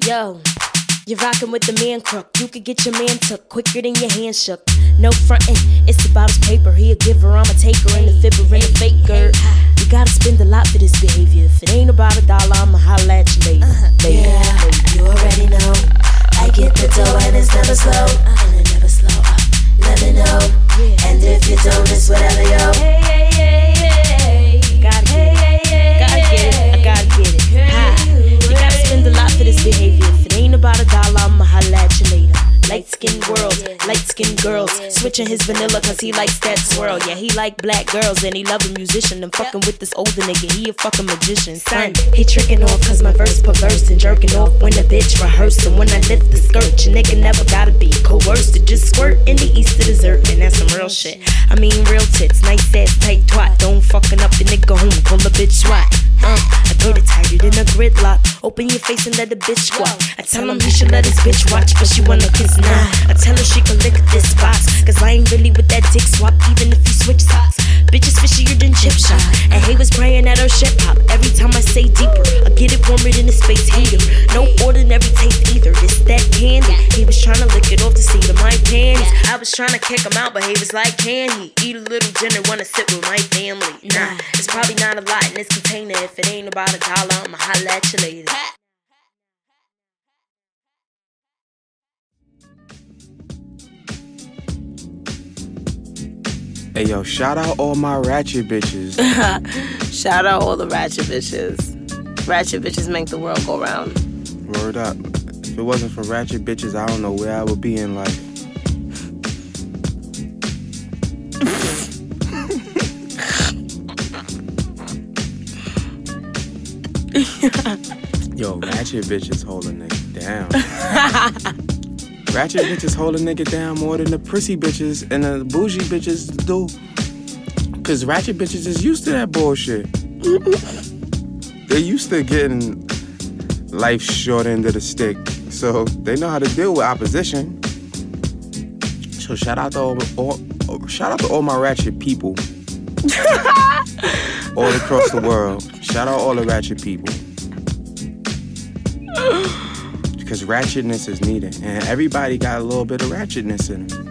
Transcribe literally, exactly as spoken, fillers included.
Yo, you're rockin' with the man crook. You could get your man took quicker than your hand shook. No frontin', it's about his paper. He a giver, I'm a taker, and a fibber and a faker. You gotta spend a lot for this behavior. If it ain't about a dollar, I'ma holla at you later. later. Yeah, you already know. I get the dough and it's never slow. And it never slow up. Let me know. And if you don't, it's whatever, yo. Hey, hey, hey, hey. Gotta get it. Gotta get it. I gotta get it. Ha. You gotta spend a lot for this behavior. If it ain't about a dollar, I'ma holla at you later. Light-skinned world, light-skinned girls. Switching his vanilla cause he likes that swirl. Yeah, he like black girls and he love a musician. I'm fucking with this older nigga, he a fucking magician. Son, he tricking off cause my verse perverse and jerking off when the bitch rehearse. And when I lift the skirt, your nigga never gotta be coerced to just squirt in the Easter dessert. And that's some real shit. I mean real tits, nice ass tight twat. Don't fucking up your nigga home, pull a bitch swat. Uh, I get it tighter than a gridlock. Open your face and let the bitch squat. I tell him he should let his bitch watch, but she wanna kiss nah. I tell her she can lick this box, cause I ain't really with that dick swap, even if you switch socks. Bitches fishier than chip shop, and he was praying at her shit pop. Every time I say deeper, I get it warmer than a space heater. No ordinary taste either, it's that candy. He was trying to lick it off the seat of my panties. I was trying to kick him out, but he was like, can he eat a little dinner, wanna sit with my family? Nah, it's probably not a lot in this container. If it ain't about a dollar, I'ma holla at you later. Hey yo, shout out all my ratchet bitches. Shout out all the ratchet bitches. Ratchet bitches make the world go round. Word up. If it wasn't for ratchet bitches, I don't know where I would be in life. Yo, ratchet bitches hold a nigga down. Ratchet bitches hold a nigga down more than the prissy bitches and the bougie bitches do. Cause ratchet bitches is used to that bullshit. They're used to getting life's short end of the stick. So they know how to deal with opposition. So shout out to all, all shout out to all my ratchet people. All across the world. Shout out all the ratchet people. Because ratchetness is needed. And everybody got a little bit of ratchetness in them.